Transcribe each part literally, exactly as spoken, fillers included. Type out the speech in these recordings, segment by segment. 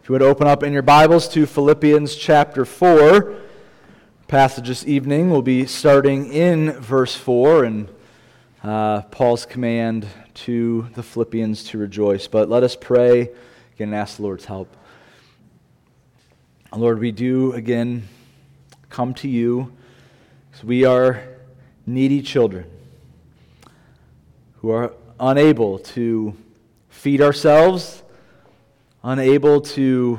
If you would open up in your Bibles to Philippians chapter four, passage this evening will be starting in verse four and uh, Paul's command to the Philippians to rejoice. But let us pray again and ask the Lord's help. Lord, we do again come to you because we are needy children who are unable to feed ourselves, unable to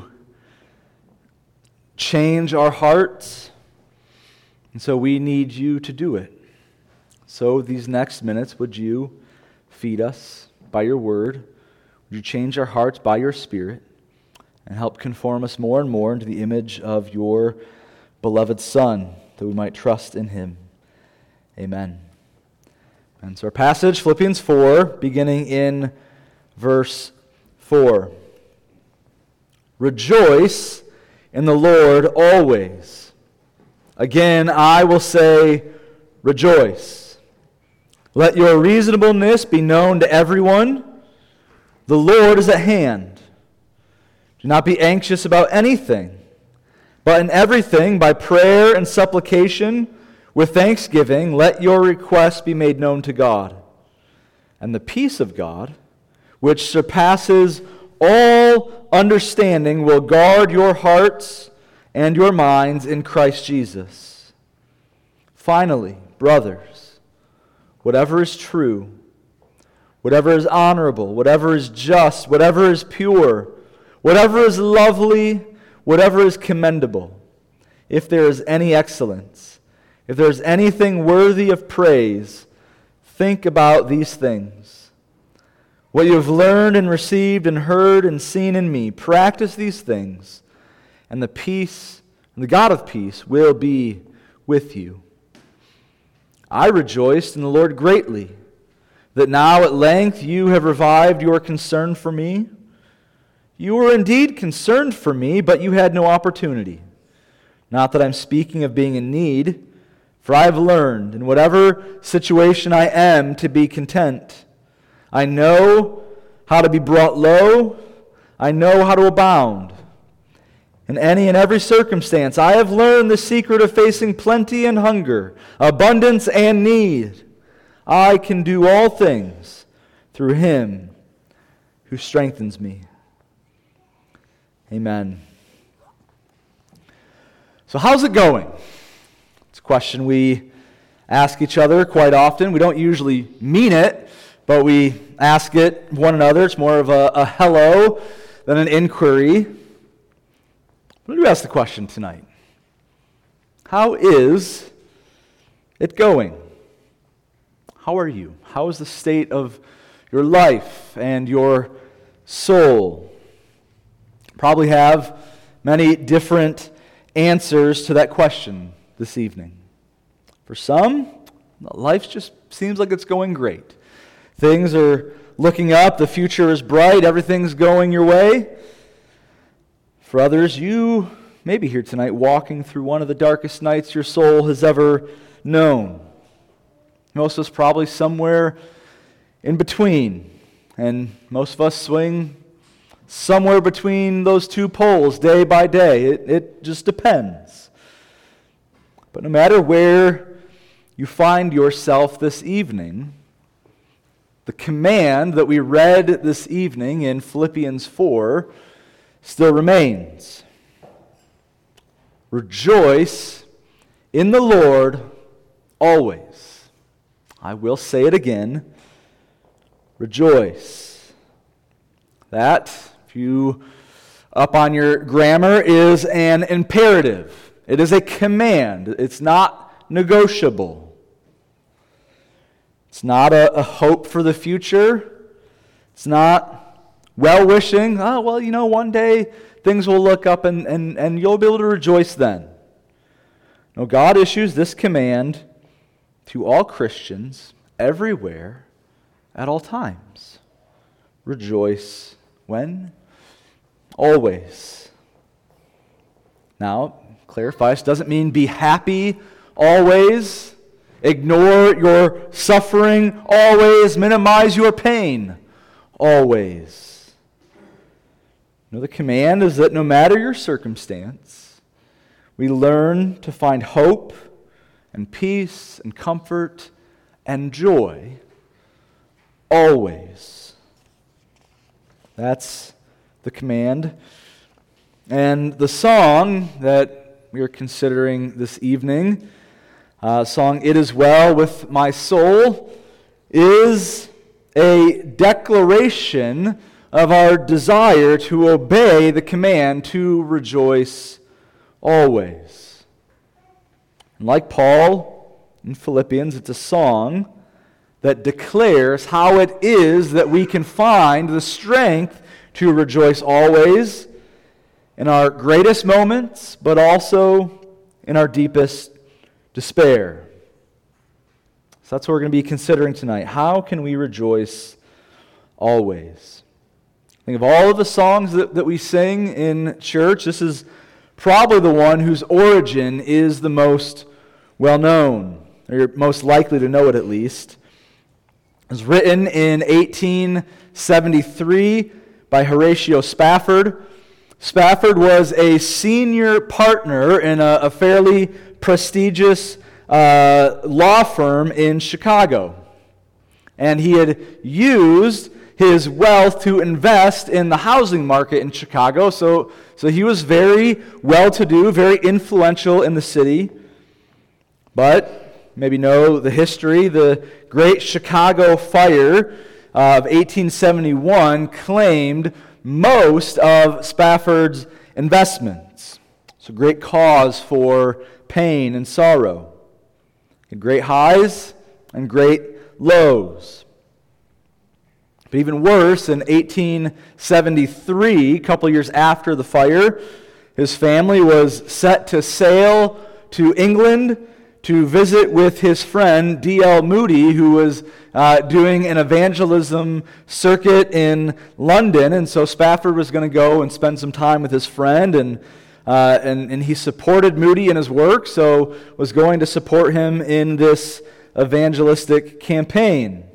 change our hearts, and so we need you to do it. So these next minutes, would you feed us by your word? Would you change our hearts by your Spirit and help conform us more and more into the image of your beloved Son, that we might trust in him? Amen. And so our passage, Philippians four, beginning in verse four. Rejoice in the Lord always. Again, I will say, rejoice. Let your reasonableness be known to everyone. The Lord is at hand. Do not be anxious about anything, but in everything, by prayer and supplication, with thanksgiving, let your requests be made known to God. And the peace of God, which surpasses all understanding, will guard your hearts and your minds in Christ Jesus. Finally, brothers, whatever is true, whatever is honorable, whatever is just, whatever is pure, whatever is lovely, whatever is commendable, if there is any excellence, if there is anything worthy of praise, think about these things. What you have learned and received and heard and seen in me, practice these things, and the peace, and the God of peace will be with you. I rejoiced in the Lord greatly, that now at length you have revived your concern for me. You were indeed concerned for me, but you had no opportunity. Not that I'm speaking of being in need, for I have learned, in whatever situation I am, to be content. I know how to be brought low. I know how to abound. In any and every circumstance, I have learned the secret of facing plenty and hunger, abundance and need. I can do all things through him who strengthens me. Amen. So how's it going? It's a question we ask each other quite often. We don't usually mean it, but we ask it one another. It's more of a, a hello than an inquiry. What do you ask the question tonight? How is it going? How are you? How is the state of your life and your soul? Probably have many different answers to that question this evening. For some, life just seems like it's going great. Things are looking up, the future is bright, everything's going your way. For others, you may be here tonight walking through one of the darkest nights your soul has ever known. Most of us probably somewhere in between, and most of us swing somewhere between those two poles day by day. It, it just depends. But no matter where you find yourself this evening, the command that we read this evening in Philippians four still remains. Rejoice in the Lord always. I will say it again. Rejoice. That, if you up on your grammar, is an imperative. It is a command. It's not negotiable. It's not a, a hope for the future. It's not well-wishing. Oh, well, you know, one day things will look up and, and, and you'll be able to rejoice then. No, God issues this command to all Christians everywhere at all times. Rejoice when? Always. Now, clarifies, doesn't mean be happy always. Ignore your suffering always. Minimize your pain always. You know, the command is that no matter your circumstance, we learn to find hope and peace and comfort and joy always. That's the command. And the song that we are considering this evening, uh, song It Is Well With My Soul, is a declaration of our desire to obey the command to rejoice always. And like Paul in Philippians, it's a song that declares how it is that we can find the strength to rejoice always in our greatest moments, but also in our deepest despair. So that's what we're going to be considering tonight. How can we rejoice always? Think of all of the songs that, that we sing in church, this is probably the one whose origin is the most well-known, or you're most likely to know it at least. It was written in eighteen seventy-three by Horatio Spafford. Spafford was a senior partner in a, a fairly prestigious uh, law firm in Chicago. And he had used his wealth to invest in the housing market in Chicago. So, so he was very well-to-do, very influential in the city. But, maybe know the history, the Great Chicago Fire of eighteen seventy-one claimed most of Spafford's investments. It's a great cause for pain and sorrow. Great highs and great lows. But even worse, in eighteen seventy-three, a couple years after the fire, his family was set to sail to England to visit with his friend D L Moody, who was uh, doing an evangelism circuit in London. And so Spafford was going to go and spend some time with his friend, and, uh, and, and he supported Moody in his work, so was going to support him in this evangelistic campaign.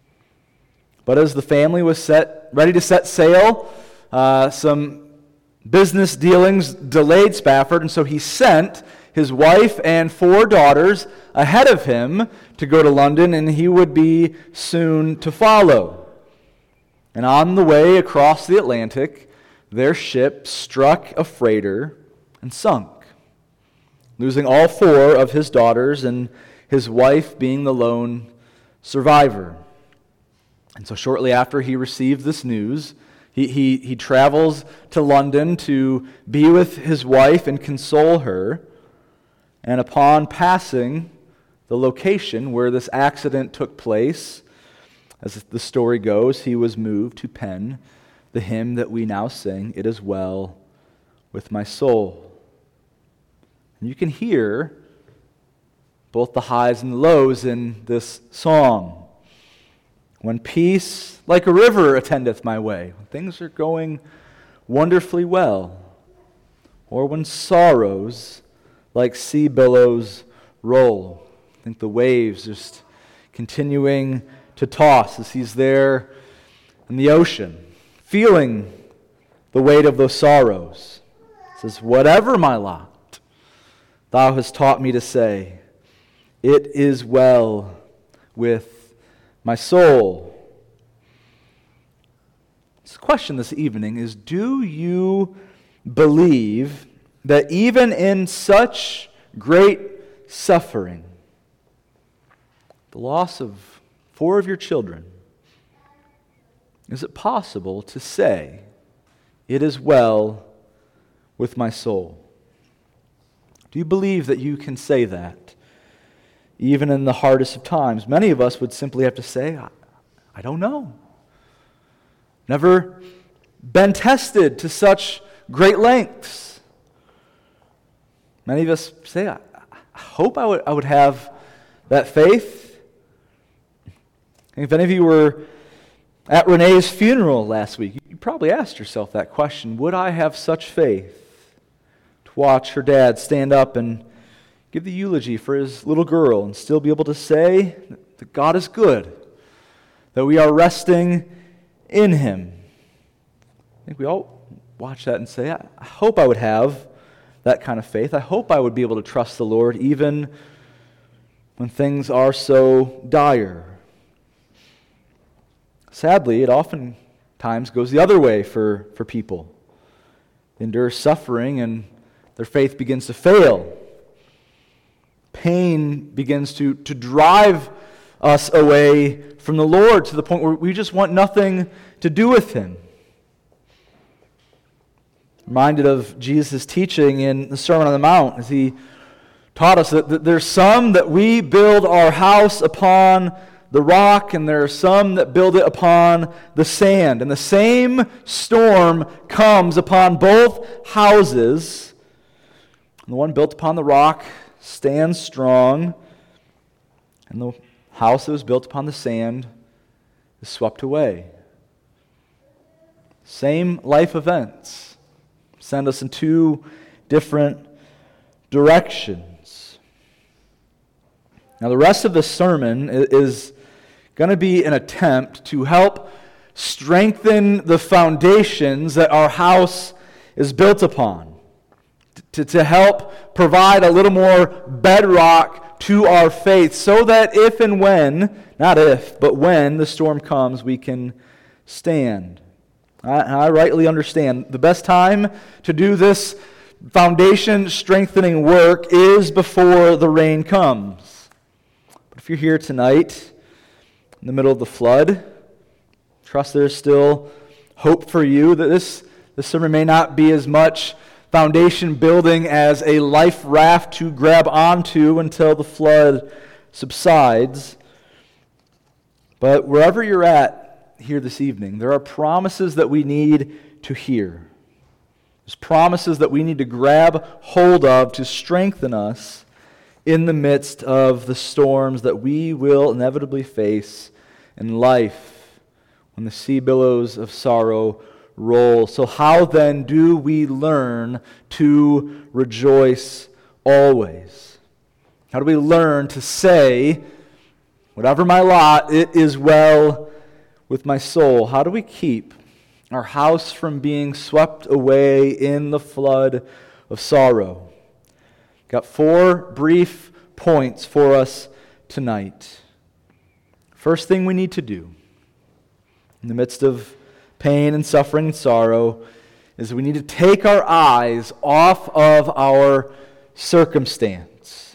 But as the family was set, ready to set sail, uh, some business dealings delayed Spafford, and so he sent his wife and four daughters ahead of him to go to London, and he would be soon to follow. And on the way across the Atlantic, their ship struck a freighter and sunk, losing all four of his daughters and his wife being the lone survivor. And so shortly after he received this news, he, he, he travels to London to be with his wife and console her. And upon passing the location where this accident took place, as the story goes, he was moved to pen the hymn that we now sing, It Is Well With My Soul. And you can hear both the highs and the lows in this song. When peace like a river attendeth my way, when things are going wonderfully well, or when sorrows like sea billows roll. I think the waves just continuing to toss as he's there in the ocean, feeling the weight of those sorrows. It says, whatever my lot, thou hast taught me to say, it is well with my soul. This question this evening is, do you believe that even in such great suffering, the loss of four of your children, is it possible to say, it is well with my soul? Do you believe that you can say that, even in the hardest of times? Many of us would simply have to say, I, I don't know. Never been tested to such great lengths. Many of us say, I, I hope I would, I would have that faith. And if any of you were at Renee's funeral last week, you probably asked yourself that question. Would I have such faith to watch her dad stand up and give the eulogy for his little girl and still be able to say that God is good, that we are resting in Him? I think we all watch that and say, I hope I would have that kind of faith. I hope I would be able to trust the Lord even when things are so dire. Sadly, it oftentimes goes the other way for, for people. They endure suffering and their faith begins to fail. Pain begins to, to drive us away from the Lord to the point where we just want nothing to do with Him. Reminded of Jesus' teaching in the Sermon on the Mount as He taught us that, that there's some that we build our house upon the rock, and there are some that build it upon the sand. And the same storm comes upon both houses. And the one built upon the rock stands strong, and the house that was built upon the sand is swept away. Same life events send us in two different directions. Now, the rest of the sermon is going to be an attempt to help strengthen the foundations that our house is built upon, to, to help provide a little more bedrock to our faith, so that if and when, not if, but when the storm comes, we can stand. I, I rightly understand the best time to do this foundation strengthening work is before the rain comes. But if you're here tonight, in the middle of the flood, trust there's still hope for you, that this, this sermon may not be as much foundation building as a life raft to grab onto until the flood subsides. But wherever you're at here this evening, there are promises that we need to hear. There's promises that we need to grab hold of to strengthen us in the midst of the storms that we will inevitably face in life when the sea billows of sorrow roll. So how then do we learn to rejoice always? How do we learn to say, whatever my lot, it is well with my soul? How do we keep our house from being swept away in the flood of sorrow? Got four brief points for us tonight. First thing we need to do in the midst of pain and suffering and sorrow is we need to take our eyes off of our circumstance.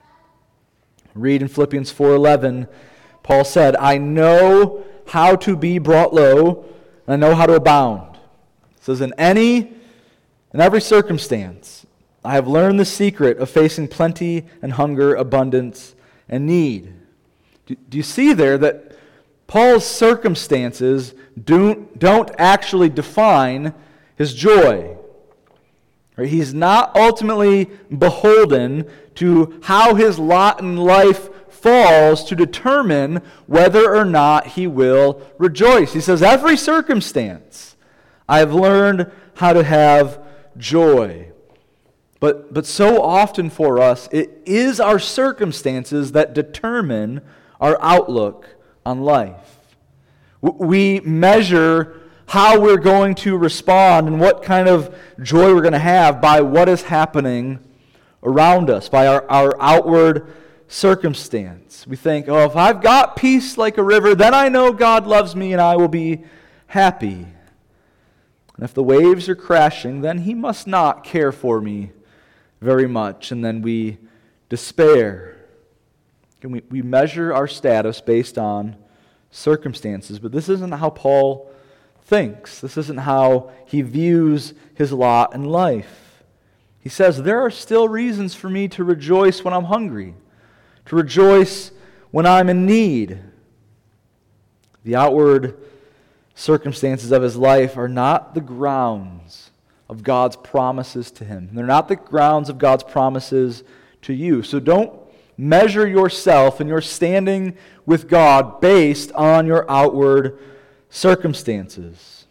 Read in Philippians four eleven, Paul said, I know how to be brought low, and I know how to abound. It says, in any, in every circumstance, I have learned the secret of facing plenty and hunger, abundance and need. Do, do you see there that Paul's circumstances don't, don't actually define his joy? Right? He's not ultimately beholden to how his lot in life falls to determine whether or not he will rejoice. He says, every circumstance, I have learned how to have joy. But, but so often for us, it is our circumstances that determine our outlook on life. We measure how we're going to respond and what kind of joy we're going to have by what is happening around us, by our, our outward circumstance. We think, oh, if I've got peace like a river, then I know God loves me and I will be happy. And if the waves are crashing, then He must not care for me very much. And then we despair. And we, we measure our status based on circumstances. But this isn't how Paul thinks. This isn't how he views his lot in life. He says, there are still reasons for me to rejoice when I'm hungry, to rejoice when I'm in need. The outward circumstances of his life are not the grounds of God's promises to him. They're not the grounds of God's promises to you. So don't measure yourself and your standing with God based on your outward circumstances.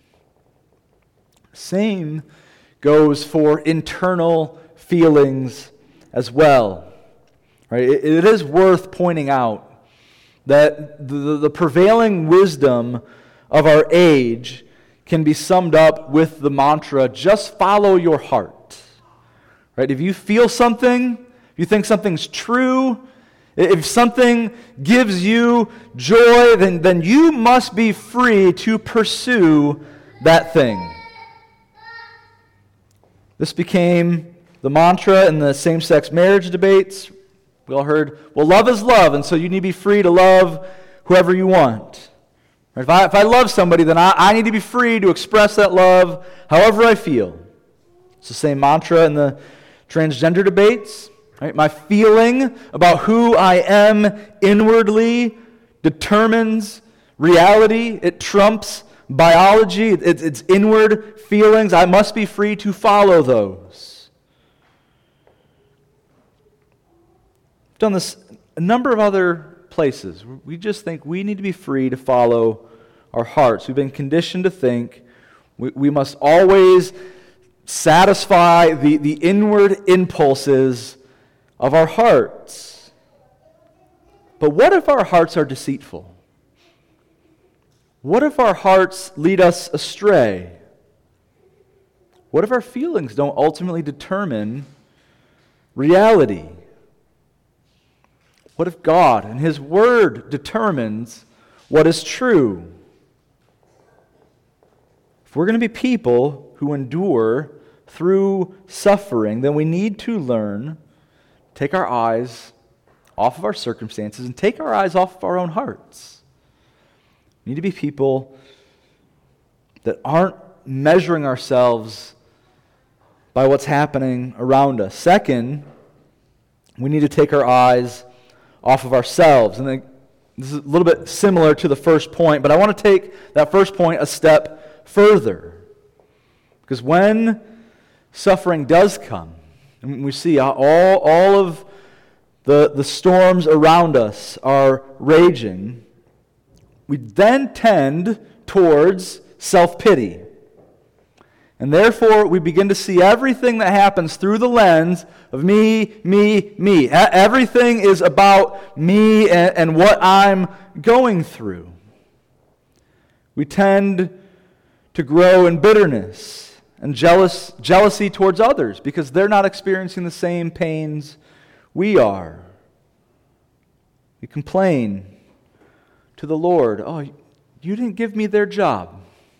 Same goes for internal feelings as well. Right? It, it is worth pointing out that the, the prevailing wisdom of our age can be summed up with the mantra, just follow your heart. Right? If you feel something, if you think something's true, if something gives you joy, then, then you must be free to pursue that thing. This became the mantra in the same-sex marriage debates. We all heard, well, love is love, and so you need to be free to love whoever you want. If I, if I love somebody, then I, I need to be free to express that love however I feel. It's the same mantra in the transgender debates. Right? My feeling about who I am inwardly determines reality. It trumps biology. It's, it's inward feelings. I must be free to follow those. I've done this a number of other places. We just think we need to be free to follow our hearts. We've been conditioned to think we, we must always satisfy the, the inward impulses of our hearts. But what if our hearts are deceitful? What if our hearts lead us astray? What if our feelings don't ultimately determine reality? What if God and His Word determines what is true? If we're going to be people who endure through suffering, then we need to learn, take our eyes off of our circumstances and take our eyes off of our own hearts. We need to be people that aren't measuring ourselves by what's happening around us. Second, we need to take our eyes off of ourselves. And then, this is a little bit similar to the first point, but I want to take that first point a step further. Because when suffering does come, and we see all, all of the, the storms around us are raging, we then tend towards self-pity. And therefore, we begin to see everything that happens through the lens of me, me, me. Everything is about me and, and what I'm going through. We tend to grow in bitterness and jealous, jealousy towards others because they're not experiencing the same pains we are. We complain to the Lord, oh, you didn't give me their job.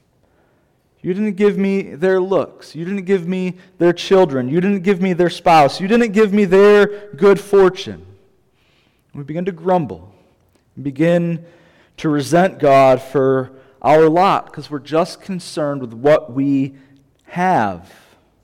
You didn't give me their looks. You didn't give me their children. You didn't give me their spouse. You didn't give me their good fortune. We begin to grumble. We begin to resent God for our lot because we're just concerned with what we have.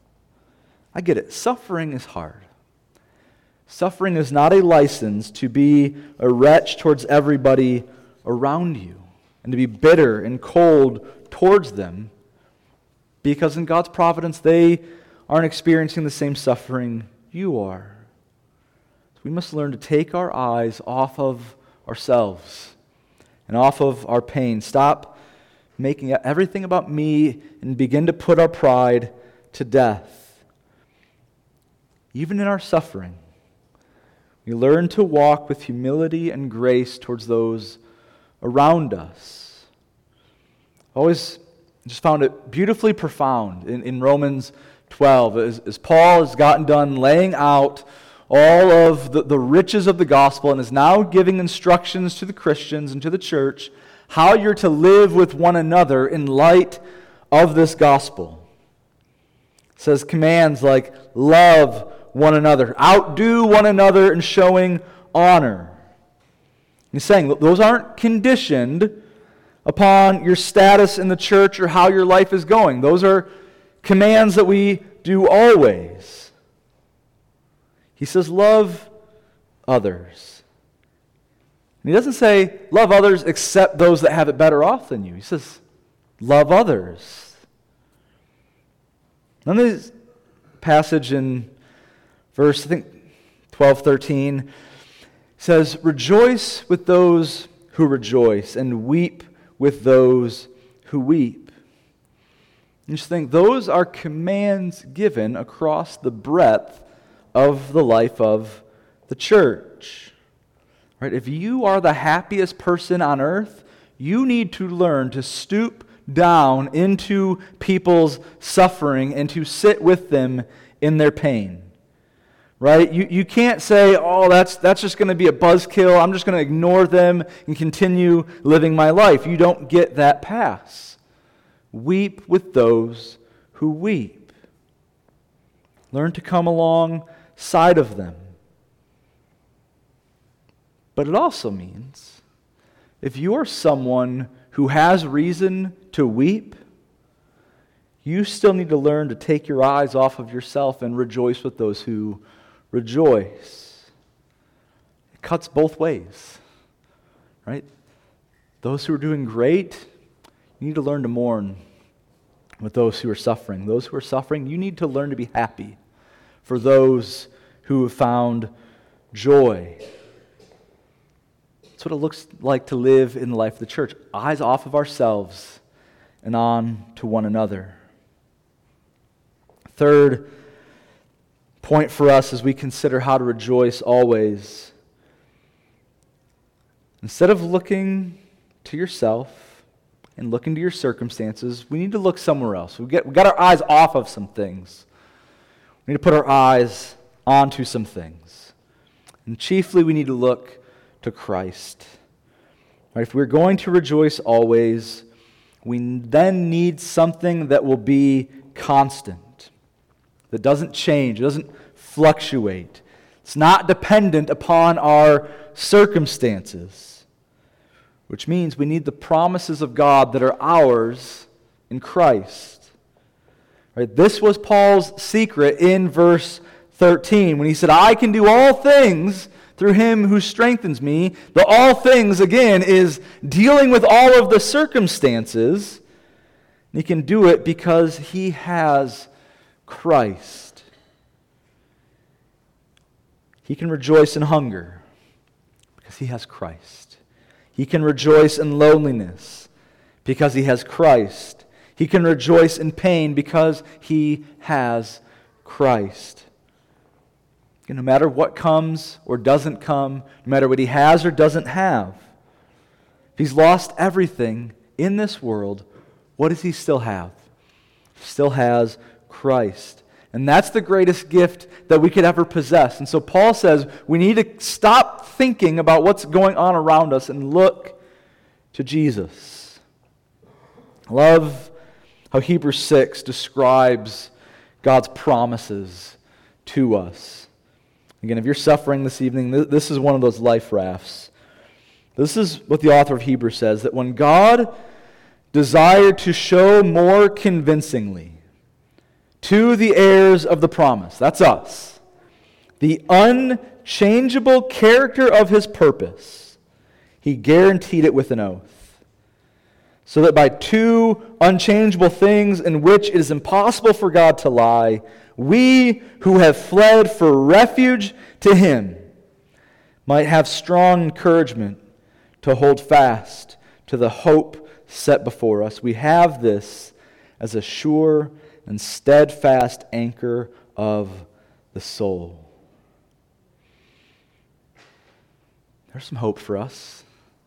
I get it. Suffering is hard. Suffering is not a license to be a wretch towards everybody around you and to be bitter and cold towards them. Because in God's providence, they aren't experiencing the same suffering you are. So we must learn to take our eyes off of ourselves and off of our pain. Stop making everything about me and begin to put our pride to death. Even in our suffering, we learn to walk with humility and grace towards those around us. Always just found it beautifully profound in, in Romans twelve, as, as Paul has gotten done laying out all of the, the riches of the gospel and is now giving instructions to the Christians and to the church how you're to live with one another in light of this gospel. It says commands like love one another, outdo one another in showing honor. He's saying those aren't conditioned upon your status in the church or how your life is going. Those are commands that we do always. He says, love others. And he doesn't say, love others except those that have it better off than you. He says, love others. And then this passage in verse, I think, twelve, thirteen, says, rejoice with those who rejoice and weep with those who weep. You just think those are commands given across the breadth of the life of the church. Right? If you are the happiest person on earth, you need to learn to stoop down into people's suffering and to sit with them in their pain. Right? You you can't say, oh, that's that's just going to be a buzzkill. I'm just going to ignore them and continue living my life. You don't get that pass. Weep with those who weep. Learn to come alongside of them. But it also means if you're someone who has reason to weep, you still need to learn to take your eyes off of yourself and rejoice with those who rejoice. It cuts both ways, right? Those who are doing great, you need to learn to mourn with those who are suffering. Those who are suffering, you need to learn to be happy for those who have found joy. That's what it looks like to live in the life of the church. Eyes off of ourselves and on to one another. Third point for us as we consider how to rejoice always. Instead of looking to yourself and looking to your circumstances, we need to look somewhere else. We get we got our eyes off of some things. We need to put our eyes onto some things. And chiefly we need to look to Christ. Right, if we're going to rejoice always, we then need something that will be constant, that doesn't change, it doesn't fluctuate. It's not dependent upon our circumstances, which means we need the promises of God that are ours in Christ. Right, this was Paul's secret in verse thirteen when he said, I can do all things through him who strengthens me. The all things, again, is dealing with all of the circumstances. He can do it because he has Christ. He can rejoice in hunger because he has Christ. He can rejoice in loneliness because he has Christ. He can rejoice in pain because he has Christ. And no matter what comes or doesn't come, no matter what he has or doesn't have, if he's lost everything in this world, what does he still have? He still has Christ. And that's the greatest gift that we could ever possess. And so Paul says we need to stop thinking about what's going on around us and look to Jesus. I love how Hebrews six describes God's promises to us. Again, if you're suffering this evening, this is one of those life rafts. This is what the author of Hebrews says, that when God desired to show more convincingly to the heirs of the promise, that's us, the unchangeable character of his purpose, he guaranteed it with an oath, so that by two unchangeable things in which it is impossible for God to lie, we who have fled for refuge to him might have strong encouragement to hold fast to the hope set before us. We have this as a sure and steadfast anchor of the soul. There's some hope for us.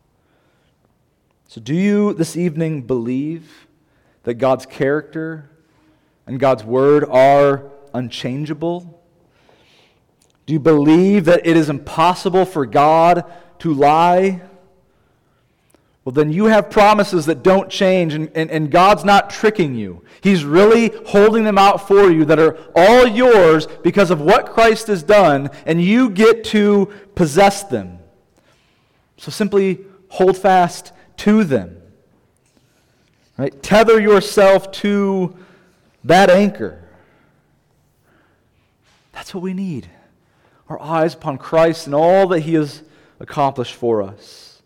So do you this evening believe that God's character and God's word are unchangeable? Do you believe that it is impossible for God to lie? Well, then you have promises that don't change, and, and, and God's not tricking you. He's really holding them out for you that are all yours because of what Christ has done, and you get to possess them. So simply hold fast to them. Right? Tether yourself to that anchor. That's what we need. Our eyes upon Christ and all that he has accomplished for us.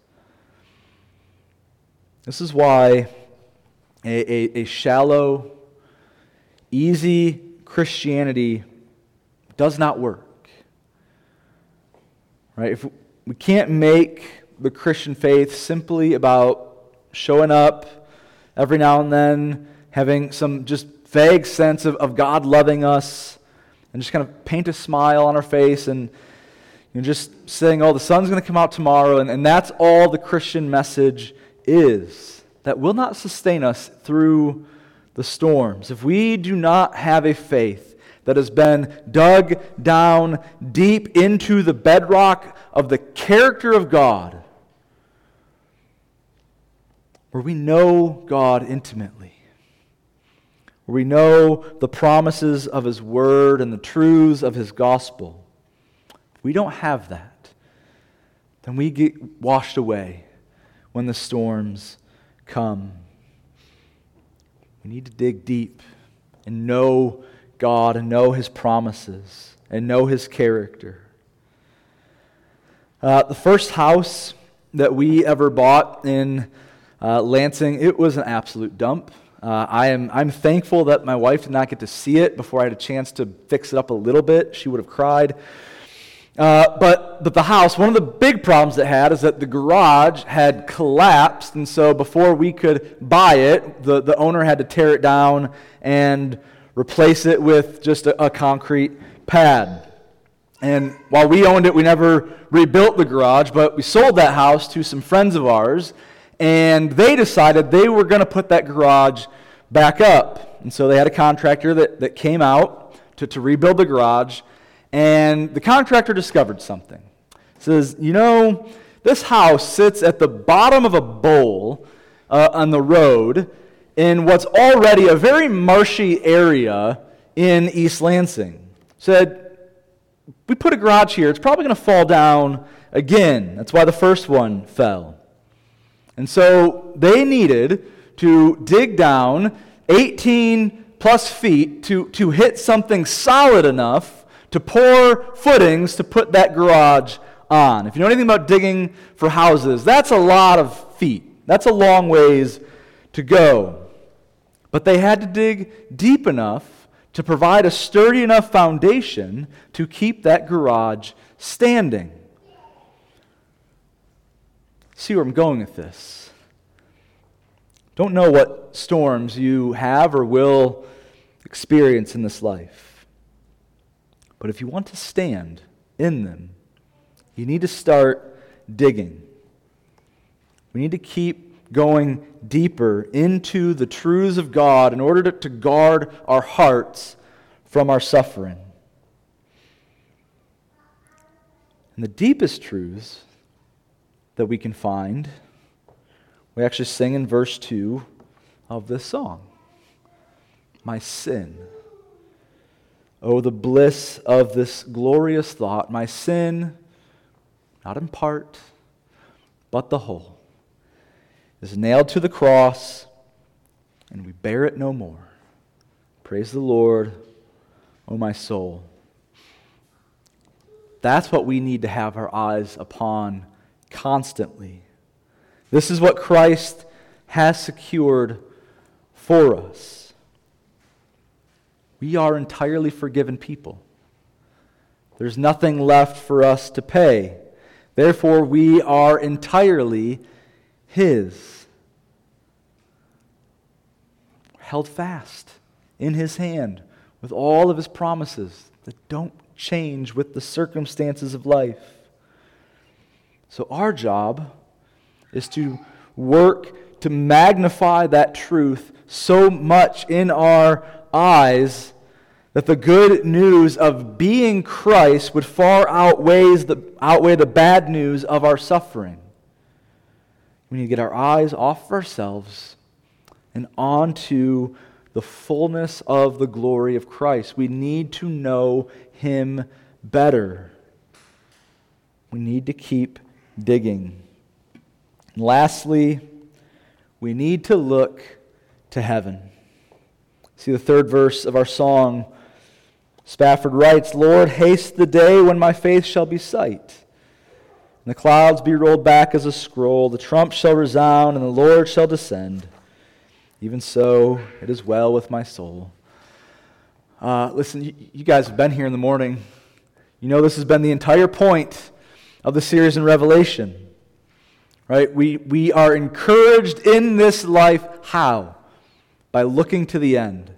This is why a, a, a shallow, easy Christianity does not work. Right? If we can't make the Christian faith simply about showing up every now and then, having some just vague sense of, of God loving us, and just kind of paint a smile on our face and you know, just saying, oh, the sun's going to come out tomorrow, and, and that's all the Christian message is. that will not sustain us through the storms, if we do not have a faith that has been dug down deep into the bedrock of the character of God, where we know God intimately, where we know the promises of His Word and the truths of His gospel, if we don't have that, then we get washed away when the storms come. We need to dig deep and know God and know His promises and know His character. Uh, the first house that we ever bought in uh, Lansing, it was an absolute dump. Uh, I am I'm thankful that my wife did not get to see it before I had a chance to fix it up a little bit. She would have cried. Uh, but, but the house, one of the big problems it had is that the garage had collapsed, and so before we could buy it, the, the owner had to tear it down and replace it with just a, a concrete pad. And while we owned it, we never rebuilt the garage, but we sold that house to some friends of ours, and they decided they were going to put that garage back up. And so they had a contractor that, that came out to, to rebuild the garage. And the contractor discovered something. He says, you know, this house sits at the bottom of a bowl uh, on the road in what's already a very marshy area in East Lansing. Said, we put a garage here, it's probably going to fall down again. That's why the first one fell. And so they needed to dig down eighteen plus feet to, to hit something solid enough to pour footings to put that garage on. If you know anything about digging for houses, that's a lot of feet. That's a long ways to go. But they had to dig deep enough to provide a sturdy enough foundation to keep that garage standing. See where I'm going with this. Don't know what storms you have or will experience in this life. But if you want to stand in them, you need to start digging. We need to keep going deeper into the truths of God in order to, to guard our hearts from our suffering. And the deepest truths that we can find, we actually sing in verse two of this song. My sin. Oh, the bliss of this glorious thought. My sin, not in part, but the whole, is nailed to the cross, and we bear it no more. Praise the Lord, O my soul. That's what we need to have our eyes upon constantly. This is what Christ has secured for us. We are entirely forgiven people. There's nothing left for us to pay. Therefore, we are entirely His. Held fast in His hand with all of His promises that don't change with the circumstances of life. So our job is to work to magnify that truth so much in our eyes that the good news of being Christ would far outweighs the, outweigh the bad news of our suffering. We need to get our eyes off of ourselves and onto the fullness of the glory of Christ. We need to know Him better. We need to keep digging. And lastly, we need to look to heaven. See the third verse of our song. Spafford writes, Lord, haste the day when my faith shall be sight, and the clouds be rolled back as a scroll, the trump shall resound, and the Lord shall descend. Even so, it is well with my soul. Uh, listen, you, you guys have been here in the morning. You know this has been the entire point of the series in Revelation. Right? We, we are encouraged in this life. How? By looking to the end.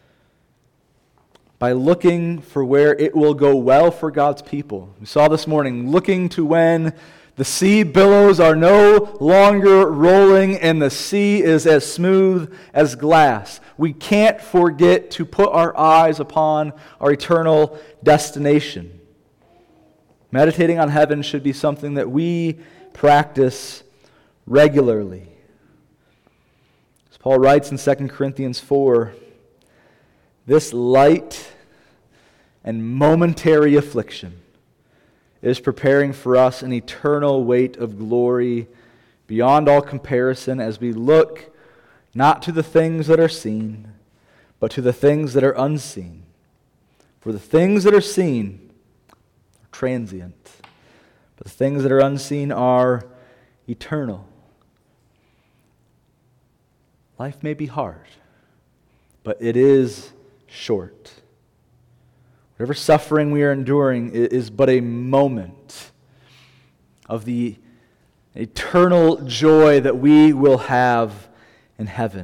By looking for where it will go well for God's people. We saw this morning, looking to when The sea billows are no longer rolling, and the sea is as smooth as glass. We can't forget to put our eyes upon our eternal destination. Meditating on heaven should be something that we practice regularly. As Paul writes in Second Corinthians four, this light and momentary affliction is preparing for us an eternal weight of glory beyond all comparison as we look not to the things that are seen, but to the things that are unseen. For the things that are seen are transient, but the things that are unseen are eternal. Life may be hard, but it is short. Whatever suffering we are enduring is but a moment of the eternal joy that we will have in heaven.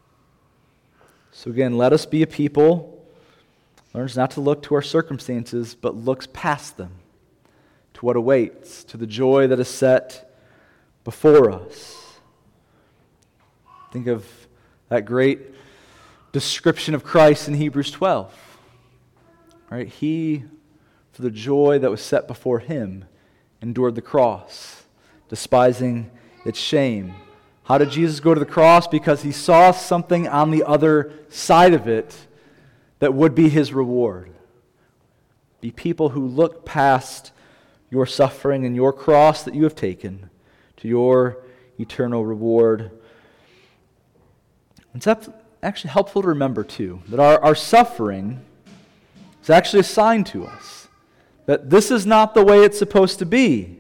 So again, let us be a people who learns not to look to our circumstances, but looks past them to what awaits, to the joy that is set before us. Think of that great description of Christ in Hebrews twelve. Right? He, for the joy that was set before him, endured the cross, despising its shame. How did Jesus go to the cross? Because he saw something on the other side of it that would be his reward. Be people who look past your suffering and your cross that you have taken to your eternal reward. It's actually helpful to remember, too, that our, our suffering is actually a sign to us that this is not the way it's supposed to be.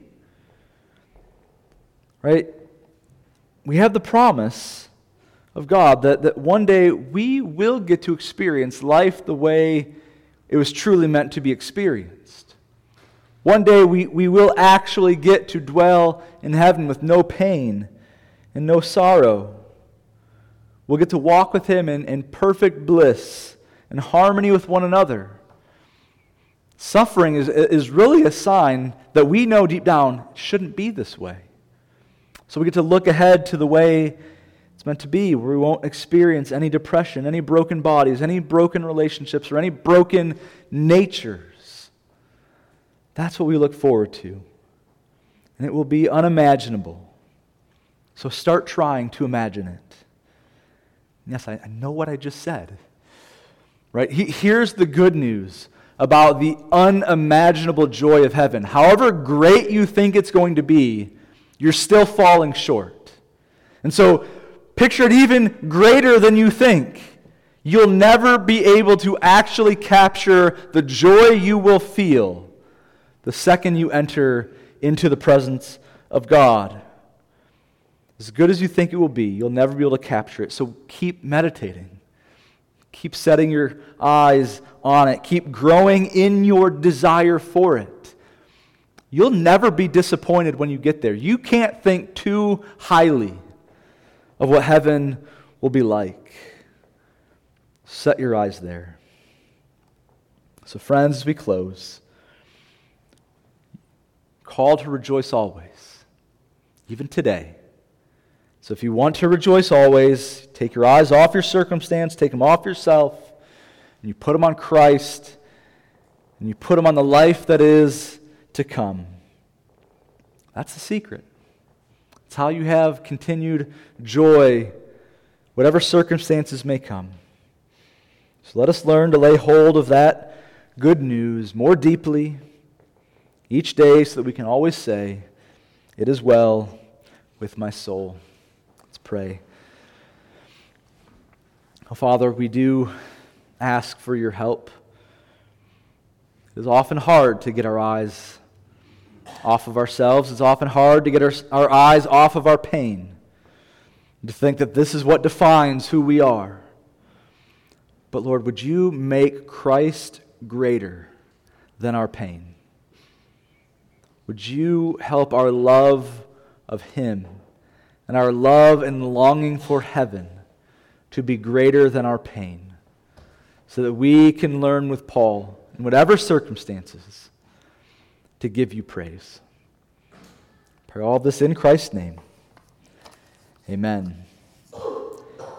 Right? We have the promise of God that, that one day we will get to experience life the way it was truly meant to be experienced. One day we, we will actually get to dwell in heaven with no pain and no sorrow. We'll get to walk with Him in, in perfect bliss and harmony with one another. Suffering is, is really a sign that we know deep down it shouldn't be this way. So we get to look ahead to the way it's meant to be, where we won't experience any depression, any broken bodies, any broken relationships, or any broken natures. That's what we look forward to. And it will be unimaginable. So start trying to imagine it. Yes, I, I know what I just said. Right? He, here's the good news about the unimaginable joy of heaven. However great you think it's going to be, you're still falling short. And so, picture it even greater than you think. You'll never be able to actually capture the joy you will feel the second you enter into the presence of God. As good as you think it will be, you'll never be able to capture it. So keep meditating. Keep setting your eyes on it. Keep growing in your desire for it. You'll never be disappointed when you get there. You can't think too highly of what heaven will be like. Set your eyes there. So friends, as we close, call to rejoice always, even today. So if you want to rejoice always, take your eyes off your circumstance, take them off yourself, and you put them on Christ, and you put them on the life that is to come. That's the secret. It's how you have continued joy, whatever circumstances may come. So let us learn to lay hold of that good news more deeply each day so that we can always say, "It is well with my soul." Let's pray. Oh, Father, we do ask for your help. It is often hard to get our eyes off of ourselves. It's often hard to get our, our eyes off of our pain, to think that this is what defines who we are. But Lord, would you make Christ greater than our pain? Would you help our love of Him and our love and longing for heaven to be greater than our pain, so that we can learn with Paul, in whatever circumstances, to give you praise. Pray all this in Christ's name. Amen.